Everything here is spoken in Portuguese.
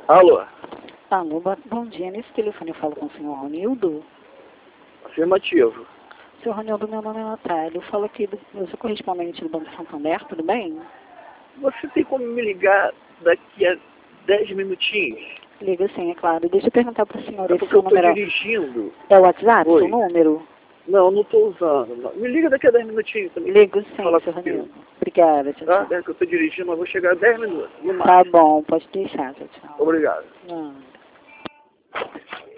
Alô? Alô, bom dia. Nesse telefone eu falo com o senhor Ronildo. Afirmativo. Senhor Ronildo, meu nome é Natália. Eu falo aqui, eu sou correspondente do Banco Santander, tudo bem? Você tem como me ligar daqui a 10 minutinhos? Liga sim, é claro. Deixa eu perguntar para o senhor, É esse porque seu eu estou número dirigindo. é o WhatsApp, Oi. seu número? Não, não estou usando. Não. Me liga daqui a 10 minutinhos também. Ligo sim, Falar senhor comigo. Ronildo. Obrigada, tchau, Tá? tchau. É que eu estou dirigindo, mas vou chegar a 10 minutos. No mais. Tá bom, pode deixar, tchau, tchau. Obrigado. Não.